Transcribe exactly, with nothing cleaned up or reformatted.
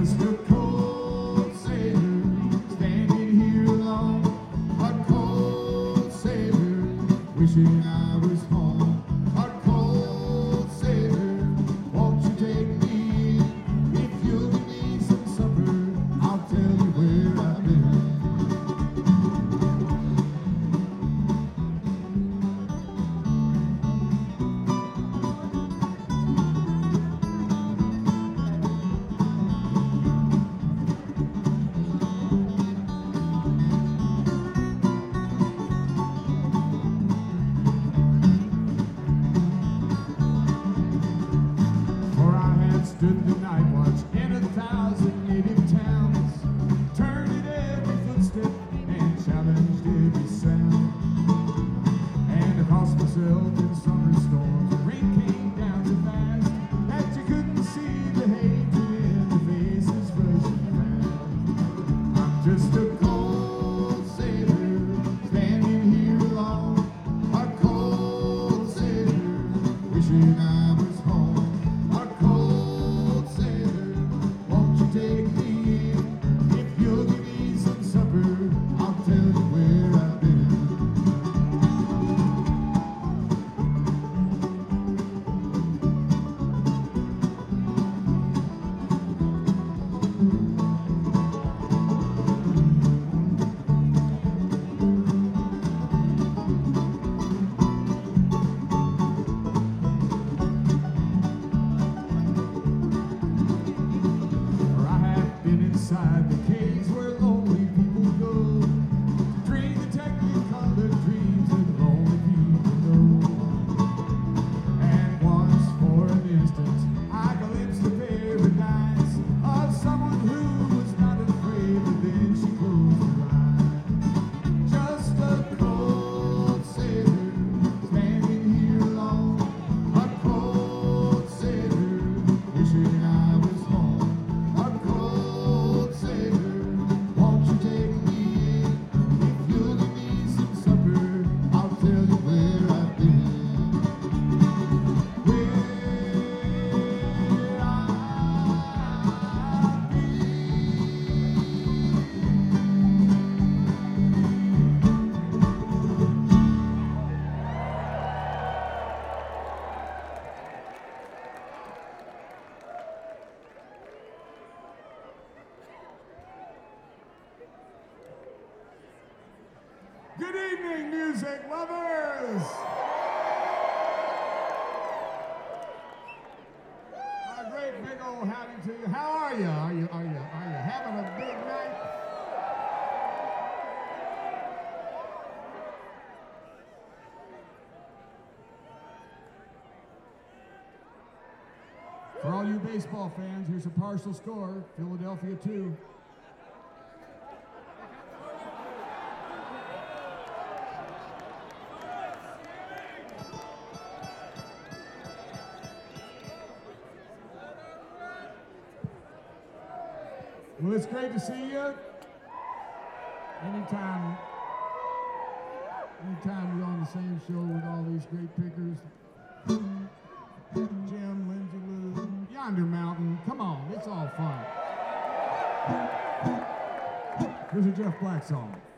just a cold sailor standing here alone, a cold sailor wishing I was home. A cold sailor, won't you take me in? If you'll give me some supper, I'll tell you where I've been. Stood the night watch in a thousand native towns, turned at every footstep and challenged every sound. And I cost myself in summer storms, the rain came down so fast that you couldn't see the hatred in the faces rushing past. I'm just a cold sailor standing here alone, a cold sailor wishing I was home. Take me in. If you'll give me some supper, I'll tell you where I've been. Inside the caves where lonely people go to dream the technicolored dreams that lonely people know. And once for an instant I glimpsed the paradise of someone who was not afraid, but then she closed her eyes. Just a cold sailor standing here alone, a cold sailor wishing I was home. Good evening, music lovers! A great big old howdy to you. How are you? Are you, are you, are you having a big night? For all you baseball fans, here's a partial score. Philadelphia two. Well, it's great to see you. Anytime, anytime you're on the same show with all these great pickers, Jim, Lindsay Lou, Yonder Mountain, come on, it's all fun. Here's a Jeff Black song.